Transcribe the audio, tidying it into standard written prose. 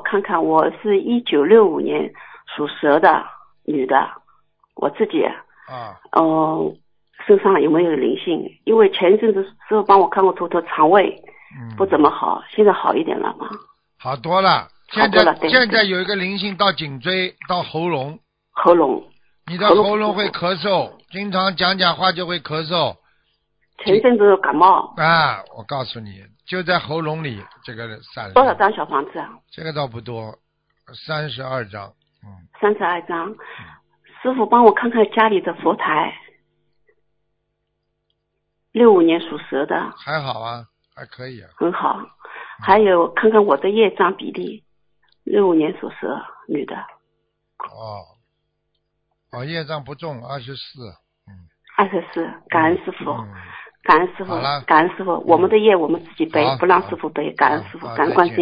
看看，我是1965年属蛇的女的，我自己身上有没有灵性？因为前一阵子师傅帮我看过图腾，肠胃不怎么好，现在好一点了吗？ 好多了。现在有一个灵性到颈椎到喉咙，你的喉咙会咳嗽，经常讲话就会咳嗽。 前一阵子感冒啊，我告诉你，就在喉咙里这个散。 多少张小房子啊？ 这个倒不多，32张。 32张。师傅帮我看看家里的佛台，65年属蛇的。 还好啊，还可以啊。 很好。还有看看我的业障比例，65年属蛇女的。 业障不重，24。 24，感恩师傅。感恩师傅，感恩师傅，我们的业我们自己背，不让师傅背，感恩师傅，感恩观世音。